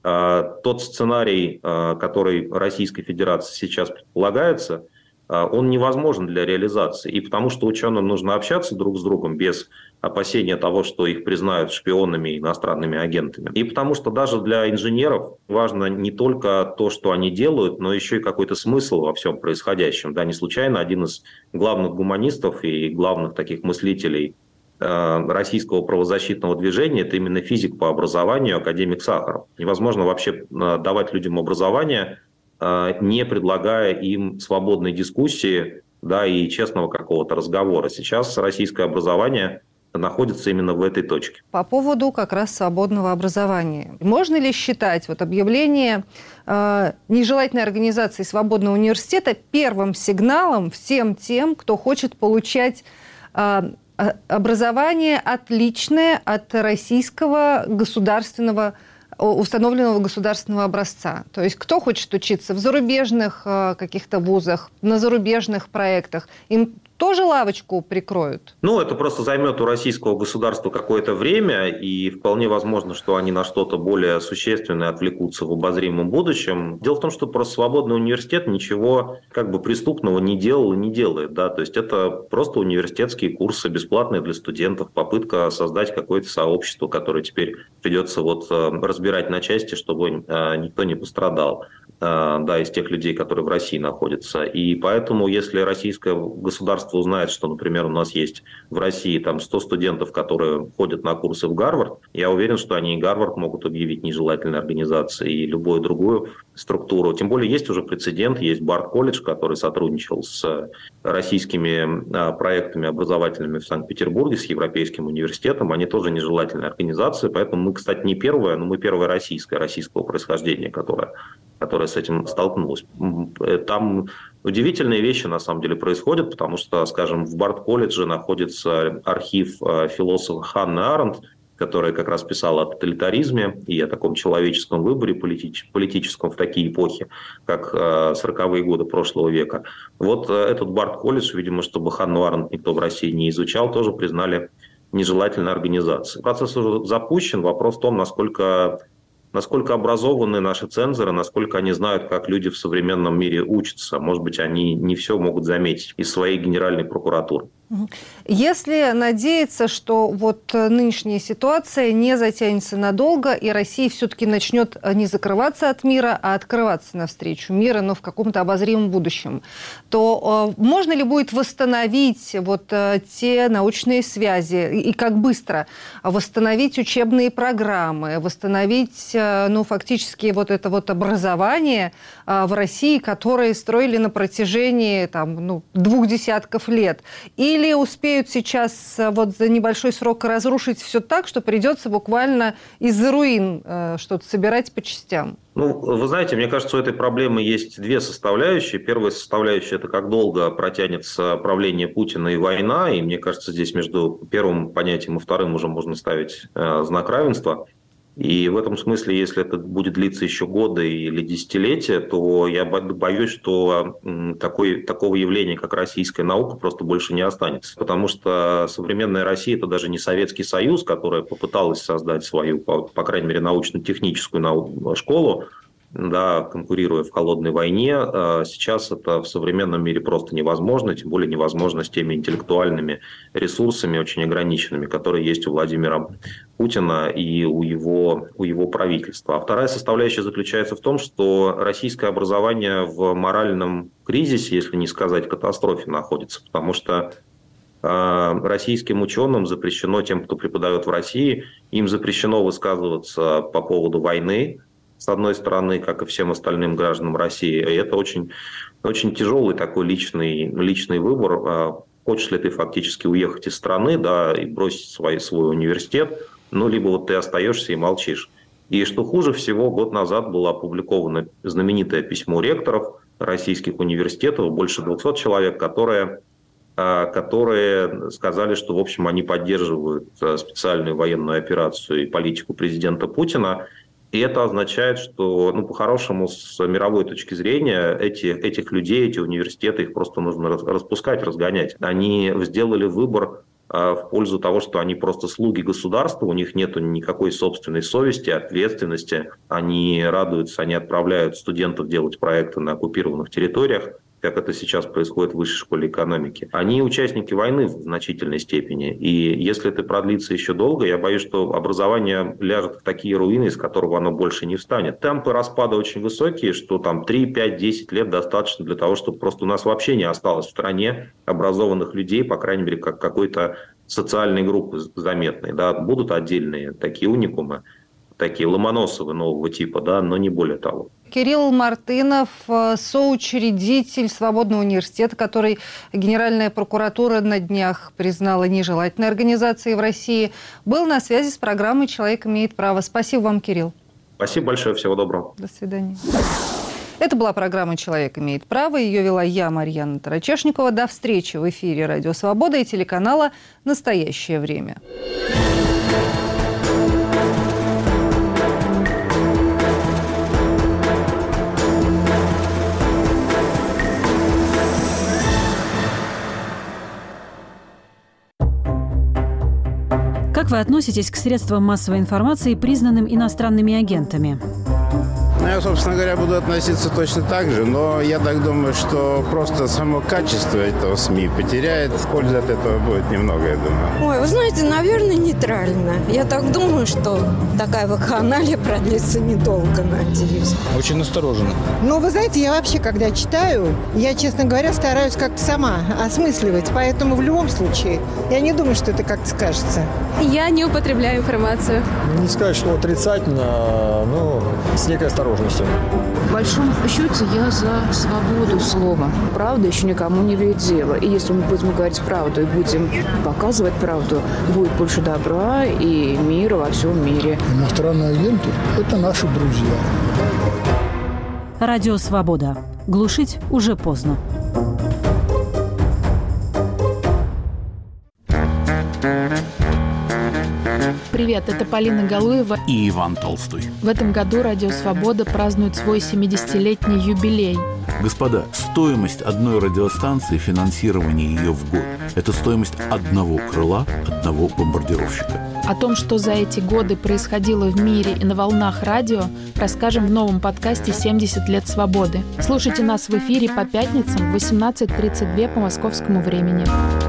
тот сценарий, который Российской Федерации сейчас предполагается, он невозможен для реализации. И потому что ученым нужно общаться друг с другом без опасения того, что их признают шпионами и иностранными агентами. И потому что даже для инженеров важно не только то, что они делают, но еще и какой-то смысл во всем происходящем. Да, не случайно один из главных гуманистов и главных таких мыслителей российского правозащитного движения – это именно физик по образованию, академик Сахаров. Невозможно вообще давать людям образование, не предлагая им свободной дискуссии, да, и честного какого-то разговора. Сейчас российское образование находится именно в этой точке. По поводу как раз свободного образования. Можно ли считать объявление нежелательной организации свободного университета первым сигналом всем тем, кто хочет получать образование отличное от российского государственного установленного государственного образца. То есть кто хочет учиться в зарубежных каких-то вузах, на зарубежных проектах, им тоже лавочку прикроют? Это просто займет у российского государства какое-то время, и вполне возможно, что они на что-то более существенное отвлекутся в обозримом будущем. Дело в том, что просто свободный университет ничего преступного не делал и не делает. Да? То есть это просто университетские курсы, бесплатные для студентов, попытка создать какое-то сообщество, которое теперь придется разбирать на части, чтобы никто не пострадал. да, из тех людей, которые в России находятся. И поэтому, если российское государство узнает, что, например, у нас есть в России там 100 студентов, которые ходят на курсы в Гарвард, я уверен, что они и Гарвард могут объявить нежелательной организацией, и любую другую структуру. Тем более есть уже прецедент, есть Барт-колледж, который сотрудничал с российскими проектами образовательными в Санкт-Петербурге, с Европейским университетом. Они тоже нежелательные организации, поэтому мы, кстати, не первая, но мы первая российского происхождения, которая с этим столкнулась. Там удивительные вещи, на самом деле, происходят, потому что, скажем, в Барт-колледже находится архив философа Ханны Аренд, которая как раз писала о тоталитаризме и о таком человеческом выборе политическом в такие эпохи, как 40-е годы прошлого века. Вот этот Барт-колледж, видимо, чтобы Ханну Аренд никто в России не изучал, тоже признали нежелательной организацией. Процесс уже запущен. Вопрос в том, насколько образованы наши цензоры, насколько они знают, как люди в современном мире учатся. Может быть, они не все могут заметить из своей генеральной прокуратуры. Если надеяться, что вот нынешняя ситуация не затянется надолго, и Россия все-таки начнет не закрываться от мира, а открываться навстречу мира, но в каком-то обозримом будущем, то можно ли будет восстановить вот те научные связи и как быстро восстановить учебные программы, восстановить, фактически вот это вот образование в России, которое строили на протяжении 2 десятков лет? Или успеют сейчас вот за небольшой срок разрушить все так, что придется буквально из-за руин что-то собирать по частям? Вы знаете, мне кажется, у этой проблемы есть две составляющие. Первая составляющая – это как долго протянется правление Путина и война. И мне кажется, здесь между первым понятием и вторым уже можно ставить знак равенства. И в этом смысле, если это будет длиться еще годы или десятилетия, то я боюсь, что такого явления, как российская наука, просто больше не останется. Потому что современная Россия – это даже не Советский Союз, которая попыталась создать свою, по крайней мере, научно-техническую школу, да, конкурируя в холодной войне. Сейчас это в современном мире просто невозможно, тем более невозможно с теми интеллектуальными ресурсами, очень ограниченными, которые есть у Владимира Путина и у его правительства. А вторая составляющая заключается в том, что российское образование в моральном кризисе, если не сказать катастрофе, находится, потому что российским ученым запрещено, тем, кто преподает в России, им запрещено высказываться по поводу войны, с одной стороны, как и всем остальным гражданам России. И это очень, очень тяжелый такой личный выбор. Хочешь ли ты фактически уехать из страны, да, и бросить свой университет, либо вот ты остаешься и молчишь. И что хуже всего, год назад было опубликовано знаменитое письмо ректоров российских университетов, больше 200 человек, которые сказали, что, в общем, они поддерживают специальную военную операцию и политику президента Путина. И это означает, что, по-хорошему, с мировой точки зрения, этих людей, эти университеты, их просто нужно распускать, разгонять. Они сделали выбор в пользу того, что они просто слуги государства, у них нет никакой собственной совести, ответственности. Они радуются, они отправляют студентов делать проекты на оккупированных территориях, как это сейчас происходит в Высшей школе экономики. Они участники войны в значительной степени. И если это продлится еще долго, я боюсь, что образование ляжет в такие руины, из которого оно больше не встанет. Темпы распада очень высокие, что там 3, 5, 10 лет достаточно для того, чтобы просто у нас вообще не осталось в стране образованных людей, по крайней мере, как какой-то социальной группы заметной. Да. Будут отдельные такие уникумы, такие Ломоносовы нового типа, да, но не более того. Кирилл Мартынов, соучредитель Свободного университета, который Генеральная прокуратура на днях признала нежелательной организацией в России, был на связи с программой «Человек имеет право». Спасибо вам, Кирилл. Спасибо большое, всего доброго. До свидания. Это была программа «Человек имеет право». Ее вела я, Марьяна Тарачешникова. До встречи в эфире «Радио Свобода» и телеканала «Настоящее время». Как вы относитесь к средствам массовой информации, признанным иностранными агентами? Я, собственно говоря, буду относиться точно так же, но я так думаю, что просто само качество этого СМИ потеряет. Пользы от этого будет немного, я думаю. Ой, вы знаете, наверное, нейтрально. Я так думаю, что такая вакханалия продлится недолго, надеюсь. Очень настороженно. Ну, вы знаете, я вообще, когда читаю, я, честно говоря, стараюсь как-то сама осмысливать. Поэтому в любом случае, я не думаю, что это как-то скажется. Я не употребляю информацию. Не сказать, что отрицательно, но с некой осторожностью. В большом счете я за свободу слова. Правда еще никому не вредит дело. И если мы будем говорить правду и будем показывать правду, будет больше добра и мира во всем мире. Иностранные агенты – это наши друзья. Радио «Свобода». Глушить уже поздно. Привет, это Полина Галуева и Иван Толстой. В этом году Радио «Свобода» празднует свой 70-летний юбилей. Господа, стоимость одной радиостанции, финансирование ее в год – это стоимость одного крыла, одного бомбардировщика. О том, что за эти годы происходило в мире и на волнах радио, расскажем в новом подкасте «70 лет свободы». Слушайте нас в эфире по пятницам в 18:32 по московскому времени.